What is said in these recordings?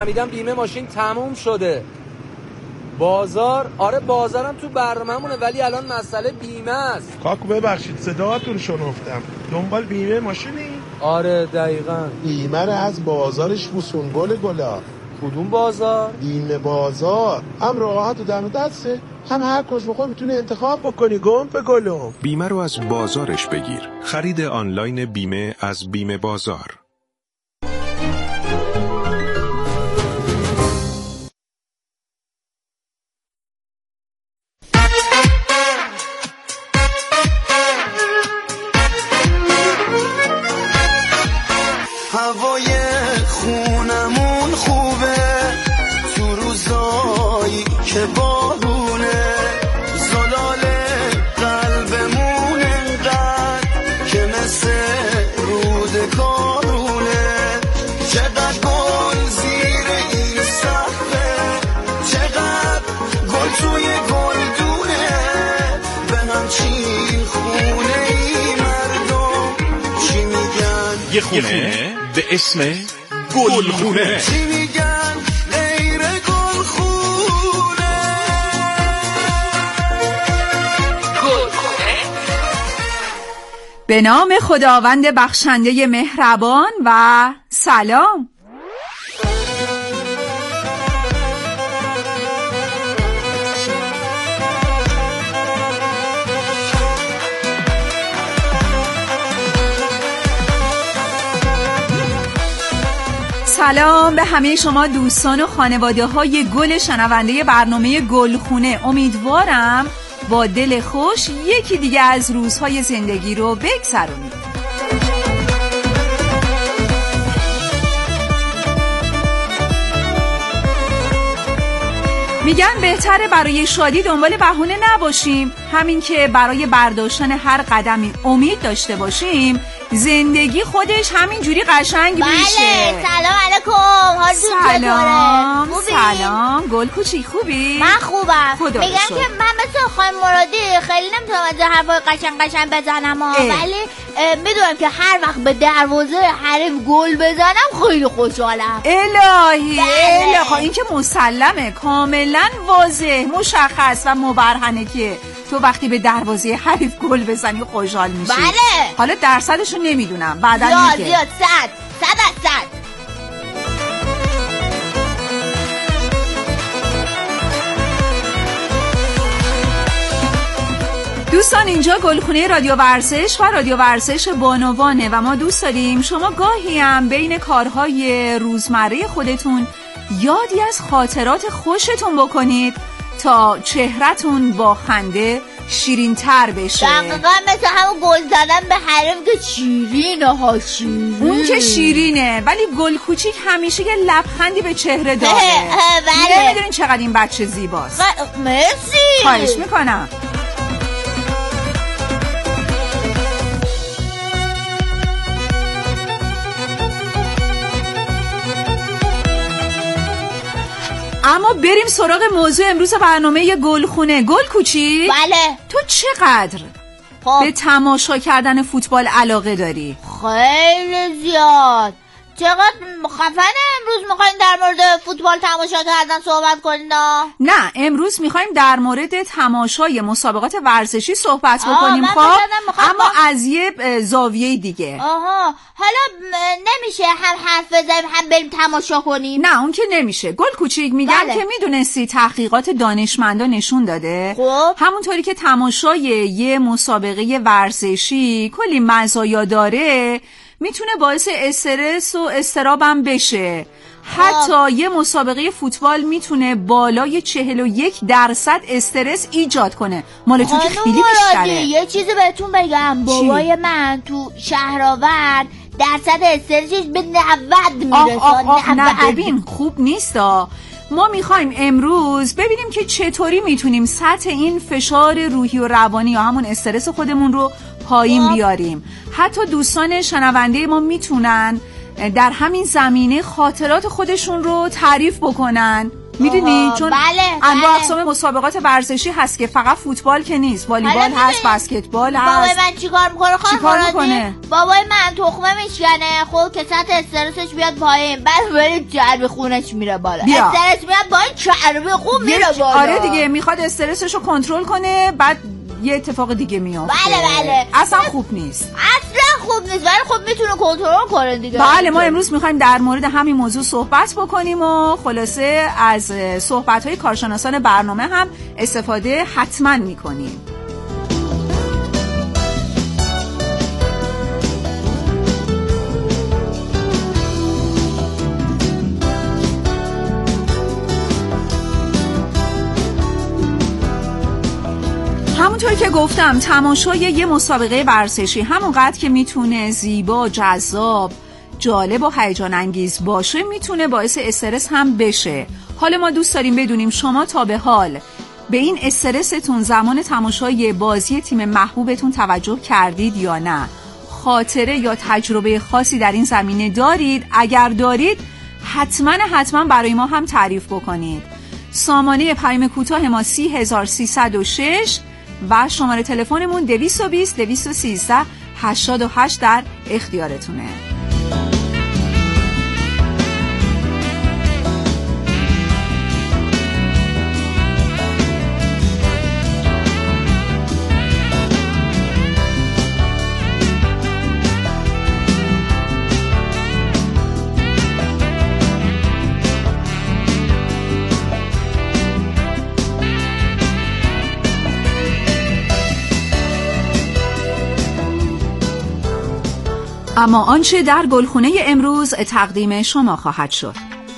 فهمیدم بیمه ماشین تموم شده. بازار؟ آره بازارم تو برنامه‌مونه، ولی الان مسئله بیمه است. کاکو ببخشید صداتون شنفتم. دنبال بیمه ماشینی؟ آره دقیقاً. بیمه رو از بازارش بوسون گلا. کدوم بازار؟ بیمه بازار. هم راحت و دم دسته، هم هر کس بخواه میتونه انتخاب بکنی. گم به گلم. بیمه رو از بازارش بگیر. خرید آنلاین بیمه از بیمه بازار. هوای خونمون خوبه تو روزایی که بارونه، زلال قلبمون انقدر که مثل رود کارونه. چقدر گل زیر این صفحه، چقدر گل توی گلدونه، به همچین خونه ای مردم چی میگن؟ یه خونه به اسم گلخونه. چی میگن غیر گلخونه؟ به نام خداوند بخشنده مهربان و سلام. سلام به همه شما دوستان و خانواده های گل شنونده برنامه گلخونه. امیدوارم با دل خوش یکی دیگه از روزهای زندگی رو بگذرونید. میگن بهتره برای شادی دنبال بهونه نباشیم، همین که برای برداشتن هر قدمی امید داشته باشیم زندگی خودش همینجوری قشنگ میشه. بله سلام علیکم. حالتون چطوره؟ سلام گل کوچیک خوبی؟ من خوبم. میگن که من مثل خانم مرادی خیلی نمیتونم از حرفای قشنگ بزنم ولی میدونم که هر وقت به دروازه حریم گل بزنم خیلی خوشحالم. الهی بله. الهی این که مسلمه، کاملا واضح مشخص و مبرهنه که تو وقتی به دروازه حریف گل بزنی خوشحال میشی. بله. حالا درصدشو نمیدونم بعدا میگه. زیاد 100%. دوستان اینجا گلخونه رادیو ورزش و رادیو ورزش بانوانه و ما دوست داریم شما گاهی هم بین کارهای روزمره خودتون یادی از خاطرات خوشتون بکنید تا چهره‌تون با خنده شیرین تر بشه. دقیقا مثل همون گل زدن به حریم که شیرینه ها شیرین. اون که شیرینه ولی گل کوچیک همیشه یه لبخندی به چهره داره. بله. نمیدونین چقدر این بچه زیباست. مرسی. خواهش میکنم. اما بریم سراغ موضوع امروز برنامه گلخونه. گل کوچیک بله. تو چقدر به تماشا کردن فوتبال علاقه داری؟ خیلی زیاد. چقدر خفنه. امروز میخوایم در مورد فوتبال تماشا کردن صحبت کنیم؟ نه امروز میخوایم در مورد تماشای مسابقات ورزشی صحبت بکنیم. خب اما از یه زاویه دیگه. حالا نمیشه هم حرف بزنیم هم بریم تماشا کنیم؟ نه اون که نمیشه. گل کوچیک میگم بله. که میدونستی تحقیقات دانشمندان نشون داده خب همونطوری که تماشای یه مسابقه ورزشی کلی مزایا داره میتونه باعث استرس و اضطرابم بشه. حتی یه مسابقه فوتبال میتونه بالای 41% استرس ایجاد کنه. مال تو که خیلی بیشتره. یه چیزی بهتون بگم. بابای من تو شهرآورد درصد استرسش به 90 میرسه. نه ببین خوب نیستا. ما میخوایم امروز ببینیم که چطوری میتونیم سطح این فشار روحی و روانی یا همون استرس خودمون رو پایین بیاریم. حتی دوستان شنونده ما میتونن در همین زمینه خاطرات خودشون رو تعریف بکنن. میدونی چون بله. انواع اقسام مسابقات ورزشی هست که فقط فوتبال که نیست، والیبال هست، بسکتبال هست. بابای من چیکار میکنه میکنه؟ بابای من تخمه میشکنه، خب که سطح استرسش بیاد پایین، بعد بره چربی خونش میره بالا. استرس میاد پایین، چربی خون میره بالا. آره دیگه، میخواد استرسشو کنترل کنه، بعد یه اتفاق دیگه میافته. بله. اصلا خوب نیست. ولی خب میتونه کنترل کنه دیگه. بله، ما امروز میخوایم در مورد همین موضوع صحبت بکنیم و خلاصه از صحبت‌های کارشناسان برنامه هم استفاده حتما میکنیم. همونطور که گفتم، تماشای یه مسابقه ورزشی همونقدر که میتونه زیبا، جذاب، جالب و هیجان انگیز باشه، میتونه باعث استرس هم بشه. حالا ما دوست داریم بدونیم شما تا به حال به این استرستون زمان تماشای بازی تیم محبوبتون توجه کردید یا نه؟ خاطره یا تجربه خاصی در این زمینه دارید؟ اگر دارید حتما برای ما هم تعریف بکنید. سامانه پیام کوتاه ما 30306 و شماره تلفنمون 220 213 88 در اختیارتونه. اما آنچه در گلخونه امروز تقدیم شما خواهد شد.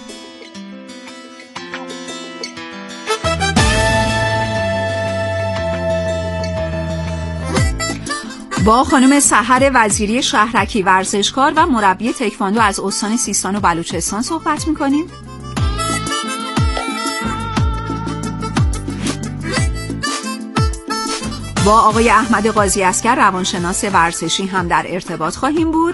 با خانم سحر وزیری شهرکی، ورزشکار و مربی تکواندو از استان سیستان و بلوچستان صحبت می‌کنیم. با آقای احمد قاضی اسکر، روانشناس ورزشی هم در ارتباط خواهیم بود.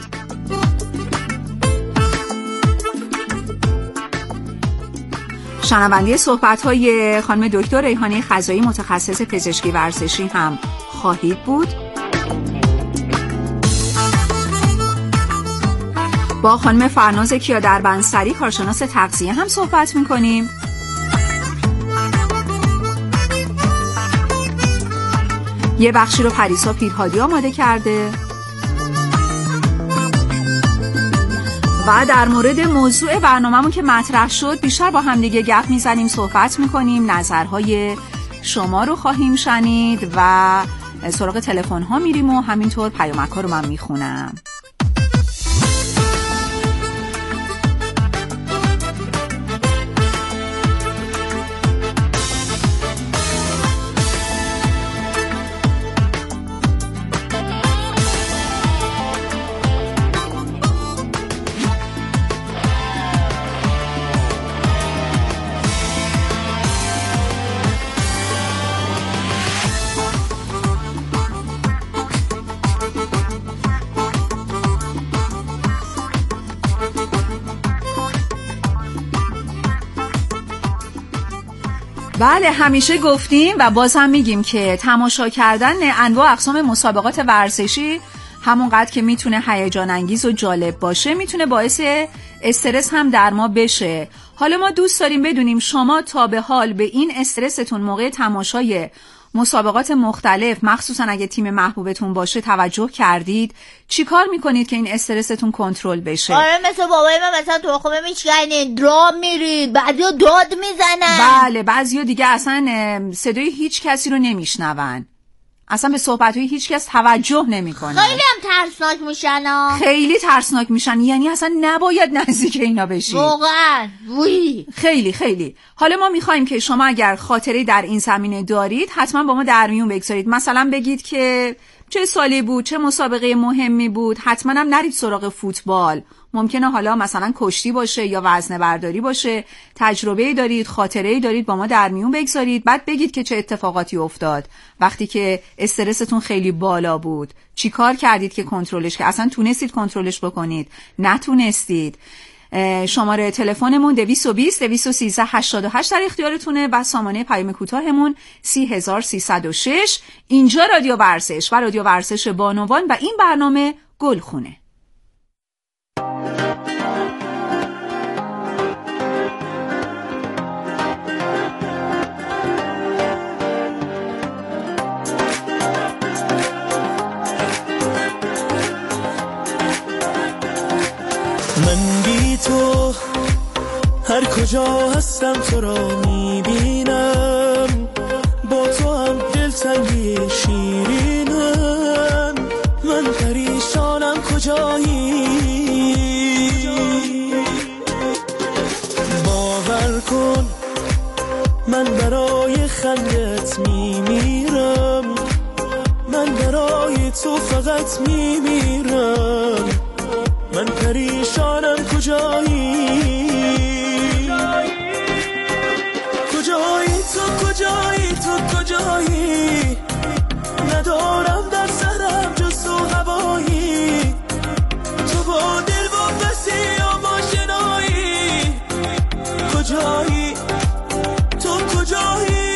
شنونده صحبت‌های خانم دکتر ریحانه خزایی، متخصص پزشکی ورزشی هم خواهید بود. با خانم فرناز کیا دربندسری، کارشناس تغذیه هم صحبت می‌کنیم. یه بخشی رو پریسا پیرهادی آماده کرده و در مورد موضوع برنامه‌مون که مطرح شد بیشتر با هم دیگه گپ میزنیم، صحبت میکنیم، نظرهای شما رو خواهیم شنید و سراغ تلفن ها میریم و همینطور پیامک ها رو من میخونم. بله، همیشه گفتیم و باز هم میگیم که تماشا کردن انواع اقسام مسابقات ورزشی همونقدر که میتونه هیجان انگیز و جالب باشه، میتونه باعث استرس هم در ما بشه. حالا ما دوست داریم بدونیم شما تا به حال به این استرستون موقع تماشای مسابقات مختلف، مخصوصا اگه تیم محبوبتون باشه، توجه کردید؟ چی کار میکنید که این استرستون کنترل بشه؟ آره، مثل بابای من مثلا تخمه میشکنید، درام میرید، بعضیا داد میزنن. بله، بعضیا دیگه اصلا صدای هیچ کسی رو نمیشنون، اصلا به صحبت‌های هیچ کس توجه نمیکنن. خیلی هم ترسناک میشن. خیلی ترسناک میشن، یعنی اصلا نباید نزدیک اینا بشی. واقعا خیلی. حالا ما میخوایم که شما اگر خاطره در این زمینه دارید حتما با ما در میون بگذارید. مثلا بگید که چه سالی بود، چه مسابقه مهمی بود. حتما هم نرید سراغ فوتبال، ممکنه حالا مثلا کشتی باشه یا وزنه برداری باشه. تجربه‌ای دارید، خاطره‌ای دارید، با ما در میون بگذارید. بعد بگید که چه اتفاقاتی افتاد وقتی که استرستون خیلی بالا بود. چی کار کردید که کنترلش، که اصلا تونستید کنترلش بکنید، نتونستید. شماره تلفنمون 220 213 88 در اختیارتونه و سامانه پیام کوتاهمون 30306. اینجا رادیو ورزش و رادیو ورزش بانوان و این برنامه گلخونه. من بی تو هر کجا هستم تو را میبینم، با تو هم دلتنگی شیرینم. من پریشانم کجایی، باور کن من برای خندت میمیرم، من برای تو فقط میمیرم. من پریشانم کجایی، کجایی تو، کجایی تو، کجایی؟ ندارم در سرم جز تو هوایی، تو با دل واپسی یا ماشنایی. کجایی تو، کجایی،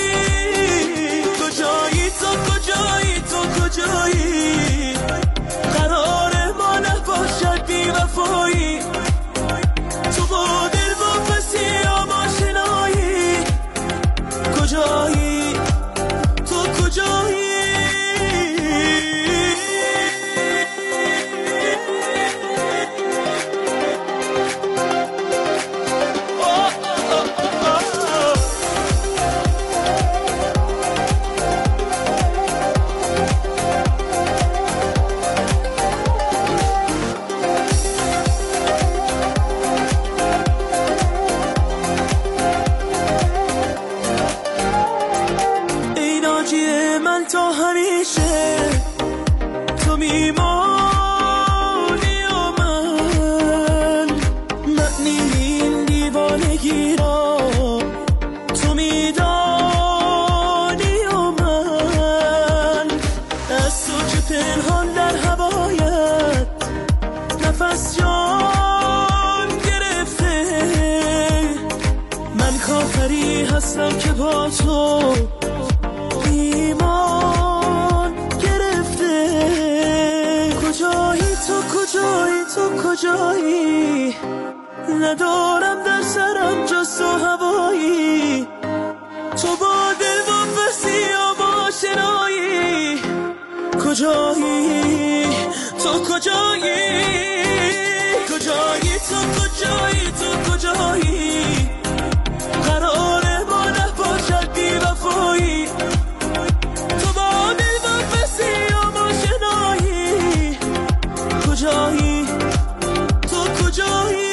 کجایی تو، کجایی تو، کجایی؟ قرار ما نباشد بی وفایی، تو با دل واپسی یا ماشنایی. کجایی تو، کجایی؟ هستم که با تو ایمان گرفته. کجایی تو، کجایی تو، کجایی؟ ندارم در سرم جز تو هوایی، تو با دل واپسی یا ماشنایی. کجایی تو، کجایی، کجایی تو، کجایی تو، کجایی؟ قرار ما نباشد بی وفایی، تو با دل واپسی یا ماشنایی. کجایی تو، کجایی؟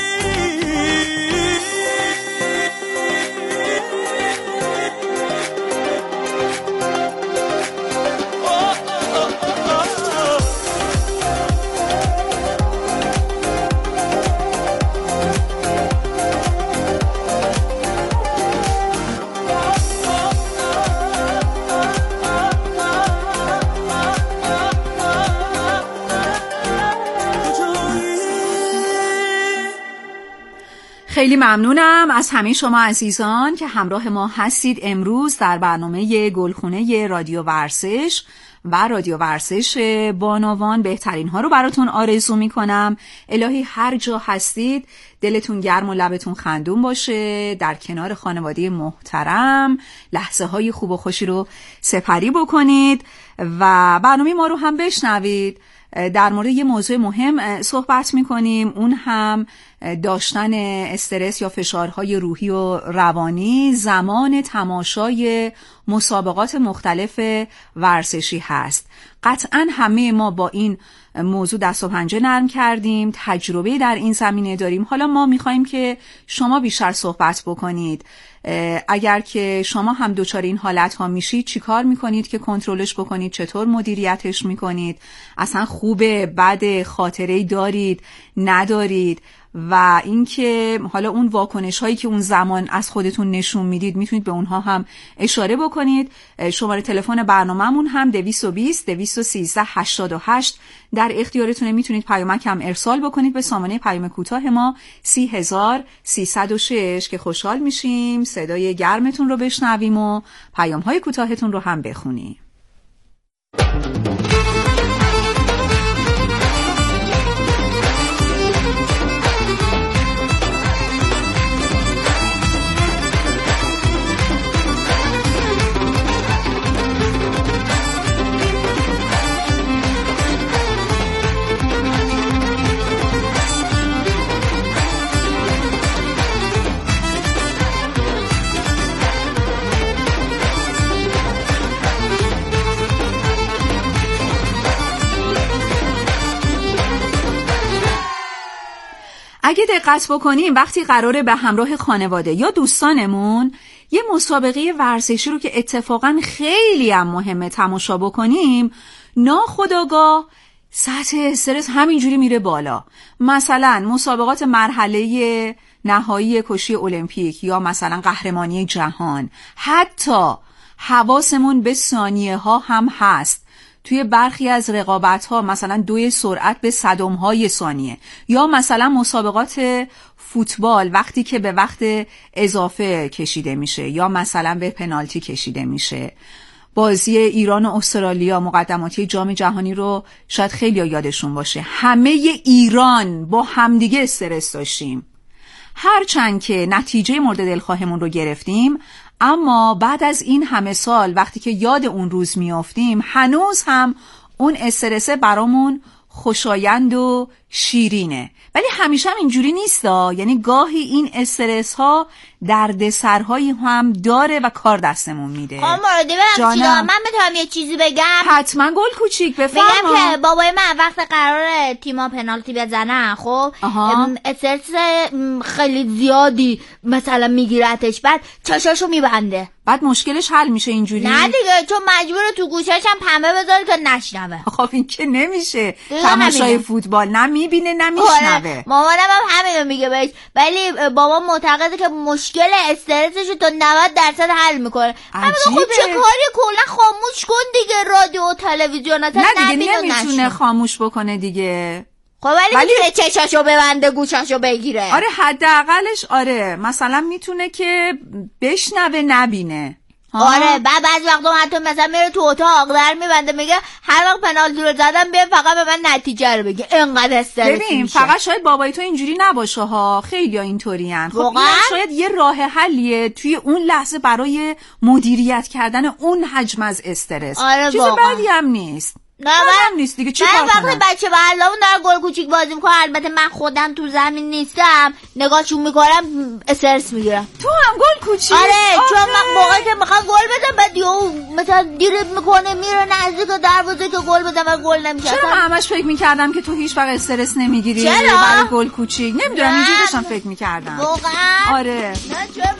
خیلی ممنونم از همه شما عزیزان که همراه ما هستید امروز در برنامه گلخونه رادیو ورزش و رادیو ورزش بانوان. بهترین ها رو براتون آرزو میکنم. الهی هر جا هستید دلتون گرم و لبتون خندون باشه، در کنار خانواده محترم لحظه های خوب و خوشی رو سپری بکنید و برنامه ما رو هم بشنوید. در مورد یه موضوع مهم صحبت میکنیم، اون هم داشتن استرس یا فشارهای روحی و روانی زمان تماشای مسابقات مختلف ورزشی هست. قطعا همه ما با این موضوع دست و پنجه نرم کردیم، تجربه در این زمینه داریم. حالا ما میخوایم که شما بیشتر صحبت بکنید. اگر که شما هم دچار این حالت ها میشید چی کار میکنید که کنترلش بکنید؟ چطور مدیریتش میکنید؟ اصلا خوبه، بده، خاطره‌ای دارید، ندارید؟ و اینکه حالا اون واکنش هایی که اون زمان از خودتون نشون میدید میتونید به اونها هم اشاره بکنید. شماره تلفن برنامه‌مون هم 220 213 88 در اختیارتونه. میتونید پیامک هم ارسال بکنید به سامانه پیام کوتاه ما 30306 که خوشحال میشیم صدای گرمتون رو بشنویم و پیام های کوتاهتون رو هم بخونیم. اگه دقت بکنیم وقتی قراره به همراه خانواده یا دوستانمون یه مسابقه ورزشی رو که اتفاقا خیلی هم مهمه تماشا بکنیم، ناخودآگاه سطح استرس همینجوری میره بالا. مثلا مسابقات مرحله نهایی کشتی المپیک یا مثلا قهرمانی جهان، حتی حواسمون به ثانیه ها هم هست. توی برخی از رقابت ها مثلا 2 سرعت به صدم های ثانیه، یا مثلا مسابقات فوتبال وقتی که به وقت اضافه کشیده میشه یا مثلا به پنالتی کشیده میشه. بازی ایران و استرالیا مقدماتی جام جهانی رو شاید خیلی یادشون باشه، همه ایران با همدیگه استرس داشتیم. هرچند که نتیجه مورد دلخواهمون رو گرفتیم، اما بعد از این همه سال وقتی که یاد اون روز میافتیم هنوز هم اون استرسه برامون خوشایند و شیرینه. ولی همیشه هم اینجوری نیستا، یعنی گاهی این استرس ها دردسرهایی هم داره و کار دستمون میده. مرادی من میتونم یه چیزی بگم؟ حتما گل کوچیک بفرما. میگم که بابای من وقت قراره تیما پنالتی بزنن، خب استرس خیلی زیادی مثلا میگیرتش، بعد چشاشو میبنده، بعد مشکلش حل میشه اینجوری؟ نه دیگه، چون مجبوره تو گوشش هم پنبه بذاره که نشنوه. خب این که نمیشه، تماشای فوتبال نه میبینه نه میشنوه. مامانم هم همینو میگه بهش، ولی بابا معتقده که مشکل استرسشو تا 90% حل میکنه. خب چه کاری، کلا خاموش کن دیگه رادیو و تلویزیون. نه دیگه نمیتونه خاموش بکنه دیگه. خب ولی میتونه چشاشو ببنده گوشاشو بگیره. آره حداقلش آره، مثلا میتونه که بشنوه نبینه. آره بعضی وقتا حتی مثلا میره تو اتاق در میبنده میگه هر وقت پنالتی رو زدم بیا فقط به من نتیجه رو بگه، اینقدر استرس ببین میشه. فقط شاید بابای تو اینجوری نباشه ها، خیلی‌ها اینطورین. خب این شاید یه راه حلیه توی اون لحظه برای مدیریت کردن اون حجم از استرس. آره چیز بدی هم نیست. نه من نیست دیگه، چی کار کنم؟ وقتی بچه بغلمون داره گل کوچیک بازی میکنه، البته من خودم تو زمین نیستم، نگاهشون میکنم استرس میگیرم. تو هم گل کوچیک؟ آره چون من موقعی که میخوام گل بزنم بعد مثلا دیریب میکنه میره نزدیک دروازه که گل بزنم و گل نمیشه. چرا همش فکر میکردم که تو هیچ وقت استرس نمیگیری برای گل کوچیک؟ نمیدونم اینجوری داشتم فکر میکردم. واقعا؟ آره. نه چرا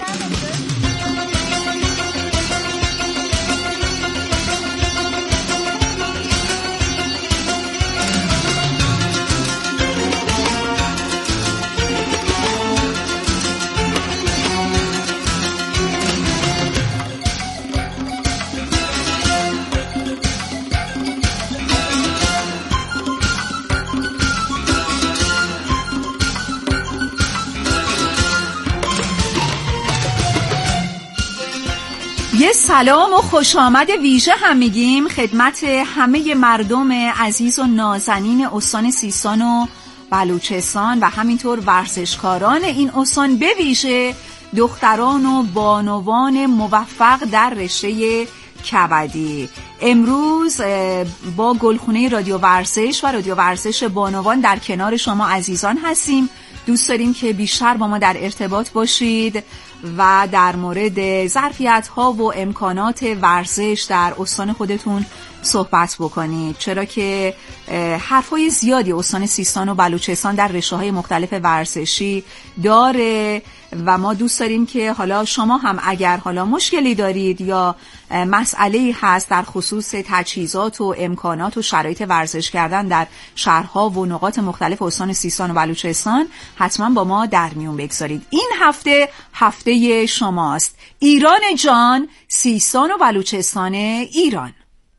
یه سلام و خوش آمد ویژه هم میگیم خدمت همه مردم عزیز و نازنین استان سیستان و بلوچستان و همینطور ورزشکاران این استان، به ویژه دختران و بانوان موفق در رشته کبدی. امروز با گلخونه رادیو ورزش و رادیو ورزش بانوان در کنار شما عزیزان هستیم. دوست داریم که بیشتر با ما در ارتباط باشید و در مورد ظرفیت‌ها و امکانات ورزش در استان خودتون صحبت بکنید، چرا که حرفای زیادی استان سیستان و بلوچستان در رشته‌های مختلف ورزشی داره و ما دوست داریم که حالا شما هم اگر حالا مشکلی دارید یا مسئله‌ای هست در خصوص تجهیزات و امکانات و شرایط ورزش کردن در شهرها و نقاط مختلف استان سیستان و بلوچستان حتما با ما در میون بگذارید. این هفته شماست. ایران جان، سیستان و بلوچستان ایران.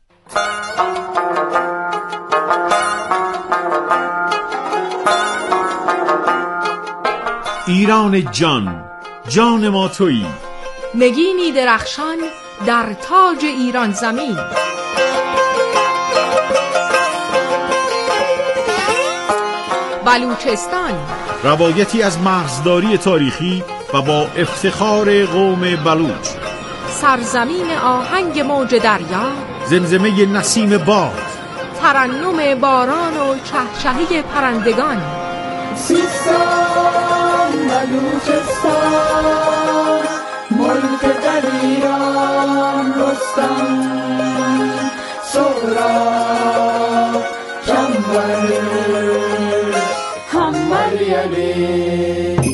ایران جان، جان ما تویی. نگینی درخشان در تاج ایران زمین. بلوچستان، روایتی از مرزداری تاریخی و با افتخار قوم بلوچ. سرزمین آهنگ موج دریا، زمزمه نسیم باد، ترنم باران و چهچهه پرندگان. سیستان بلوچستان، ملک دلیران رستم، سهراب جنبل حمل یلی.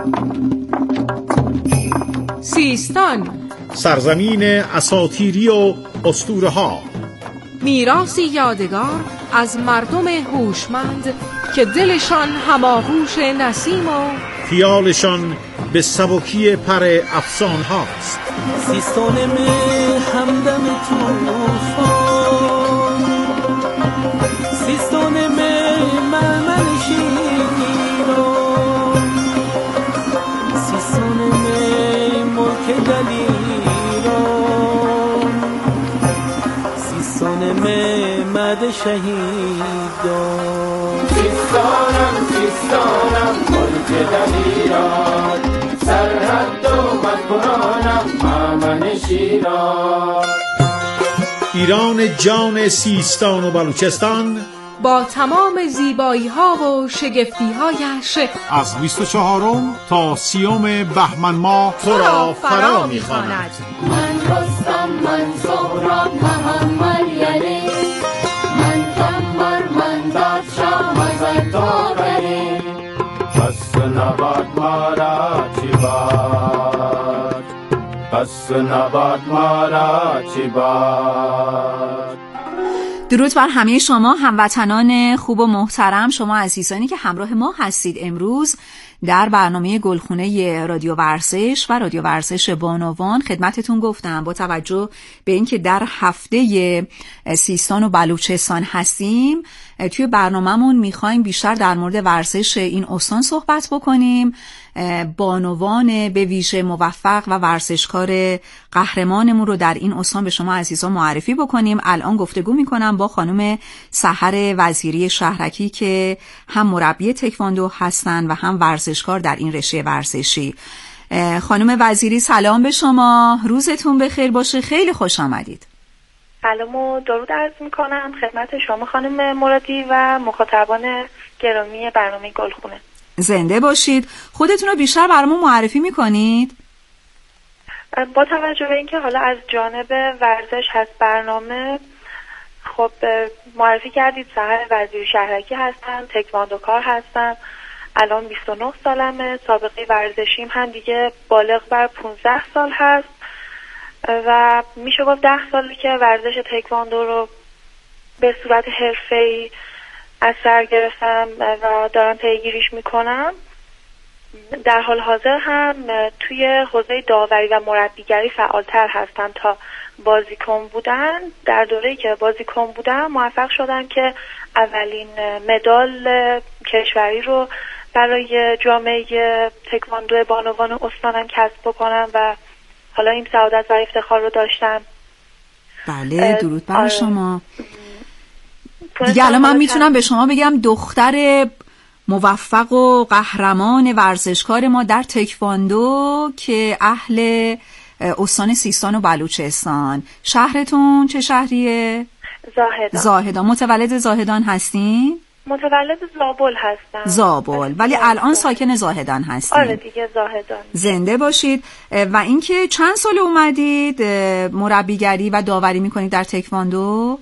سیستان، سرزمین اساطیری و اسطوره ها، میراثی یادگار از مردم هوشمند که دلشان هماغوش نسیم و خیالشان به سبکی پر افسان هاست. سیستان می همدم توفان، سیستان می مرمن شیران، سیستان می ملک دلیران، سیستان می مد شهیدان. سیستانم ملک دلیران، سرحد و مدبرانم مامن شیران. ایران جان، سیستان و بلوچستان با تمام زیبایی ها و شگفتی هایش از 24 تا 30 بهمن ماه تو را فرا می‌خواند. من رستم، من سهراب، محمد یلی، من کمبر، من بادشاه، مزد داوری. بس نباد مارا چی باد، بس نباد مارا چی باد. درود بر همه شما هموطنان خوب و محترم، شما عزیزانی که همراه ما هستید. امروز در برنامه گلخونه رادیو ورزش و رادیو ورزش بانوان خدمتتون گفتم با توجه به اینکه در هفته سیستان و بلوچستان هستیم، توی برنامه‌مون میخوایم بیشتر در مورد ورزش این استان صحبت بکنیم. بانوان به ویژه موفق و ورزشکار قهرمانمون رو در این استان به شما عزیزان معرفی بکنیم. الان گفتگو میکنم با خانم سحر وزیری شهرکی که هم مربی تکواندو هستن و هم ورزشکار در این رشته ورزشی. خانم وزیری سلام به شما، روزتون بخیر باشه، خیلی خوش آمدید. سلام و درود عرض میکنم خدمت شما خانم مرادی و مخاطبان گرامی برنامه گلخونه. زنده باشید. خودتون رو بیشتر برامون معرفی میکنید؟ با توجه به اینکه حالا از جانب ورزش هست برنامه، خب معرفی کردید سحر وزیری شهرکی هستم، تکواندوکار هستم، الان 29 سالمه، سابقه ورزشیم هم دیگه بالغ بر 15 سال هست و میشه گفت 10 سالی که ورزش تکواندو رو به صورت حرفه‌ای از سر گرفتم و دارم پیگیریش میکنم. در حال حاضر هم توی حوزه داوری و مربیگری فعالتر هستم تا بازیکن بودن. در دوره‌ای که بازیکن بودم موفق شدم که اولین مدال کشوری رو برای جامعه تکواندو بانوان استانم کسب بکنم و حالا این سعادت و افتخار رو داشتم. بله درود بر شما. دیگه الان من میتونم به شما بگم دختر موفق و قهرمان ورزشکار ما در تکواندو که اهل استان سیستان و بلوچستان. شهرتون چه شهریه؟ زاهدان. زاهدان. متولد زاهدان هستین؟ متولد زابل هستم. زابل. ولی الان ساکن زاهدان هستین؟ آره دیگه زاهدان. زنده باشید. و اینکه چند سال اومدید مربیگری و داوری میکنید در تکواندو؟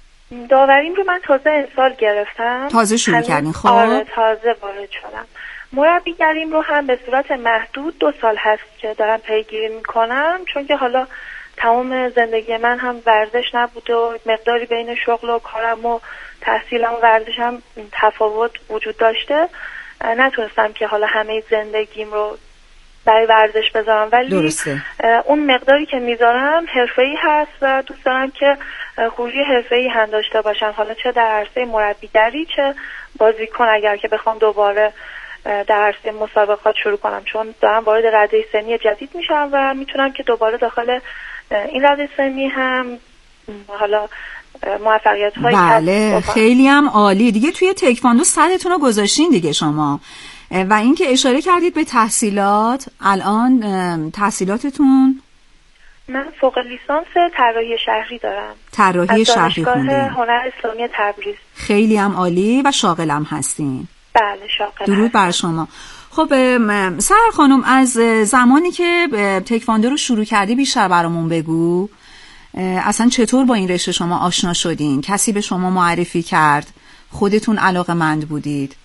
داوریم رو من تازه امسال گرفتم. تازه شروع کردین؟ خب آره تازه وارد شدم. مربیگریم رو هم به صورت محدود 2 سال هست که دارم پیگیری میکنم، چون که حالا تمام زندگی من هم ورزش نبود و مقداری بین شغل و کارم و تحصیلم و ورزشم تفاوت وجود داشته. نتونستم که حالا همه زندگیم رو برای ورزش بذارم، ولی درسته. اون مقداری که میذارم حرفه‌ای هست و دوست دارم که خروجی حرفه‌ای هم داشته باشم، حالا چه در عرصه مربیگری چه بازیکن، اگر که بخوام دوباره در عرصه مسابقات شروع کنم، چون دارم وارد رده سنی جدید میشم و میتونم که دوباره داخل این رده سنی هم حالا موفقیت هایی بله خیلی هم عالی دیگه. توی تکواندو صدتون رو گذاشتین دیگه شما. و اینکه اشاره کردید به تحصیلات، الان تحصیلاتتون؟ من فوق لیسانس طراحی شهری دارم. طراحی شهری خوندین؟ از دانشگاه هنر اسلامی تبریز. خیلی هم عالی و شاغلم هستین. بله شاغل. درود بر شما. خب سحر خانم، از زمانی که تکواندو رو شروع کردی بیشتر برامون بگو. اصلا چطور با این رشته شما آشنا شدین؟ کسی به شما معرفی کرد؟ خودتون علاقه‌مند بودید؟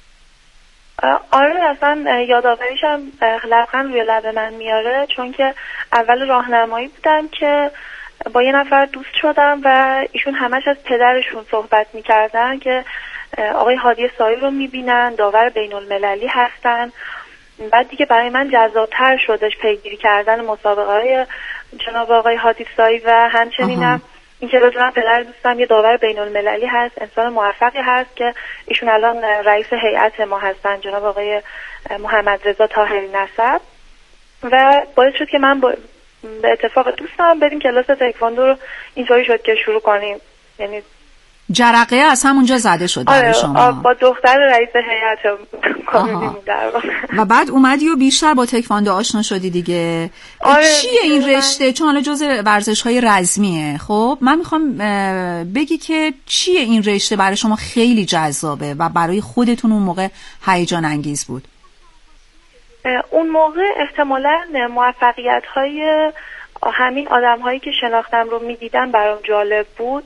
آره اصلا یادآوریشم لبخند روی لب من میاره، چون که اول راهنمایی بودم که با یه نفر دوست شدم و ایشون همش از پدرشون صحبت میکردن که آقای هادی سایی رو میبینن، داور بین المللی هستن. بعد دیگه برای من جذابتر شدش پیگیری کردن مسابقه های جناب آقای هادی سایی و همچنینم اینکه بدونم پدر دوستم یه داور بین المللی هست، انسان موفقی هست که ایشون الان رئیس هیئت ما هستن، جناب آقای محمد رضا طاهری نسب. و باعث شد که من به اتفاق دوستم بریم کلاس تکواندو رو اینطوری شد که شروع کنیم. یعنی جرقه از همونجا زده شد برای شما؟ با دختر رئیس هیئت کامیدیم در واقع. و بعد اومدی و بیشتر با تکواندو آشنا شدی دیگه. چیه این رشته؟ چون حالا جزء ورزش‌های رزمیه. خب من میخوام بگی که چیه این رشته برای شما خیلی جذابه و برای خودتون اون موقع هیجان انگیز بود؟ اون موقع احتمالاً موفقیت‌های همین آدم‌هایی که شناختم رو می‌دیدم برام جالب بود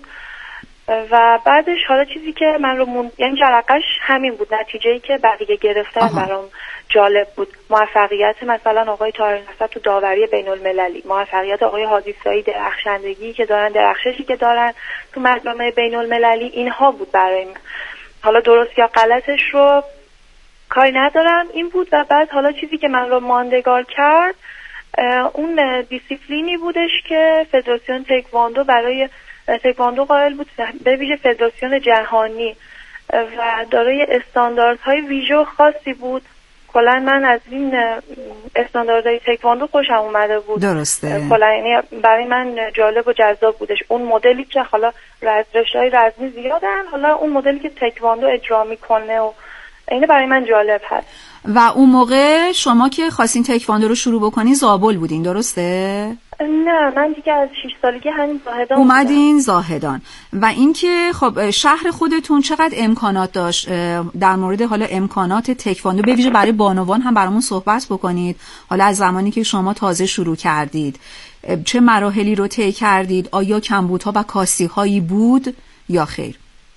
و بعدش حالا چیزی که من رو یعنی جرقش همین بود، نتیجه‌ای که بقیه گرفتن برام جالب بود. موفقیت مثلا آقای طاهری نسب تو داوری بین المللی، موفقیت آقای هادی سایی، درخشندگی که دارن، درخششی که دارن تو مجامع بین المللی، اینها بود برای من. حالا درست یا غلطش رو کاری ندارم، این بود. و بعد حالا چیزی که من رو ماندگار کرد اون دیسیپلینی بودش که فدراسیون تکواندو برای تکواندو قائل بود، به ویژه فدراسیون جهانی، و دارای استانداردهای ویژه خاصی بود. کلا من از این استانداردهای تکواندو خوشم اومده بود. درسته. کلا یعنی برای من جالب و جذاب بودش. اون مدلی که حالا رشته‌های رزمی زیادن، حالا اون مدلی که تکواندو اجرا میکنه و اینه برای من جالب هست. و اون موقع شما که خواستین تکواندو رو شروع بکنین زابل بودین، درسته؟ نه من دیگه از 6 سالگی همین زاهدان اومدین زاهدان. و اینکه خب شهر خودتون چقدر امکانات داشت؟ در مورد حالا امکانات تکواندو به ویژه برای بانوان هم برامون صحبت بکنید. حالا از زمانی که شما تازه شروع کردید چه مراحلی رو طی کردید؟ آیا کمبودها و کاستی‌هایی بود یا خیر؟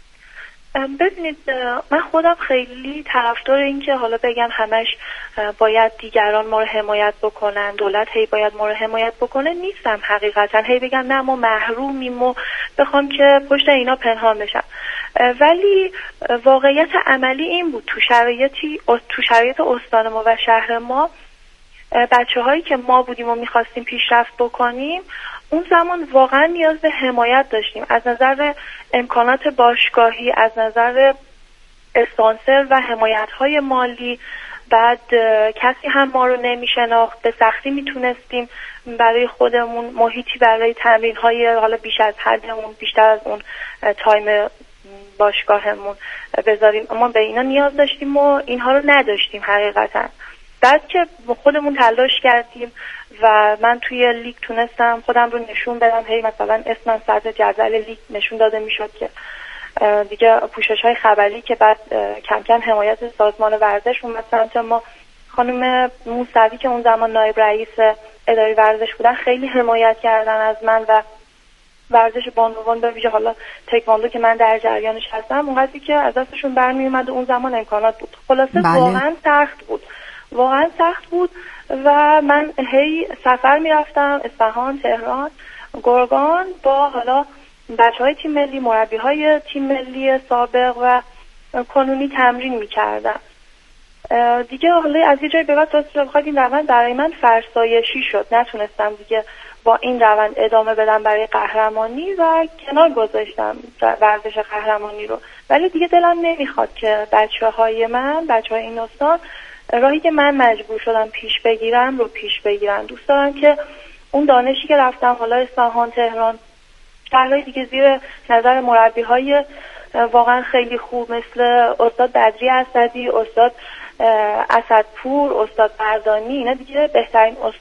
ببینید من خودم خیلی طرفدار این که حالا بگم همش باید دیگران ما رو حمایت بکنن، دولت هی باید ما رو حمایت بکنه نیستم حقیقتا. هی بگم نه ما محرومیم و بخوام که پشت اینا پنهان بشم. ولی واقعیت عملی این بود تو شرایط استان ما و شهر ما، بچه‌هایی که ما بودیم و می‌خواستیم پیشرفت بکنیم اون زمان واقعا نیاز به حمایت داشتیم، از نظر امکانات باشگاهی، از نظر اسپانسر و حمایت‌های مالی. بعد کسی هم ما رو نمی‌شناخت، به سختی میتونستیم برای خودمون محیطی برای تمرین‌های حالا بیش از حدمون، بیشتر از اون تایم باشگاهمون بذاریم. ما به اینا نیاز داشتیم و اینها رو نداشتیم حقیقتا. بعد که خودمون تلاش کردیم و من توی لیگ تونستم خودم رو نشون بدم، هی مثلا اسمم صدر جدول لیگ نشون داده میشد که دیگه پوشش‌های خبری که بعد کم کم حمایت سازمان ورزش اومد سمت ما. خانم موسوی که اون زمان نایب رئیس اداره ورزش بودن خیلی حمایت کردن از من و ورزش بانوان به ویژه حالا تکواندو که من در جریانش هستم اونقدری که از دستشون برمی اومد و اون زمان امکانات بود. خلاصه واقعا سخت بود و من هی سفر میرفتم اصفهان، تهران، گرگان با حالا بچهای تیم ملی، مربی‌های تیم ملی سابق و کنونی تمرین میکردم. دیگه حالا از یه جای به بعد راستش این روند برای من فرسایشی شد، نتونستم دیگه با این روند ادامه بدم برای قهرمانی و کنار گذاشتم ورزش قهرمانی رو. ولی دیگه دلم نمیخواد که بچه‌های این استان راهی که من مجبور شدم پیش بگیرم. دوست دارم که اون دانشی که رفتم حالا اصفهان، تهران، شهرهای دیگه زیر نظر مربی‌های واقعا خیلی خوب مثل استاد بدری اسدی، استاد اسدپور، استاد بردانی، اینا دیگه بهترین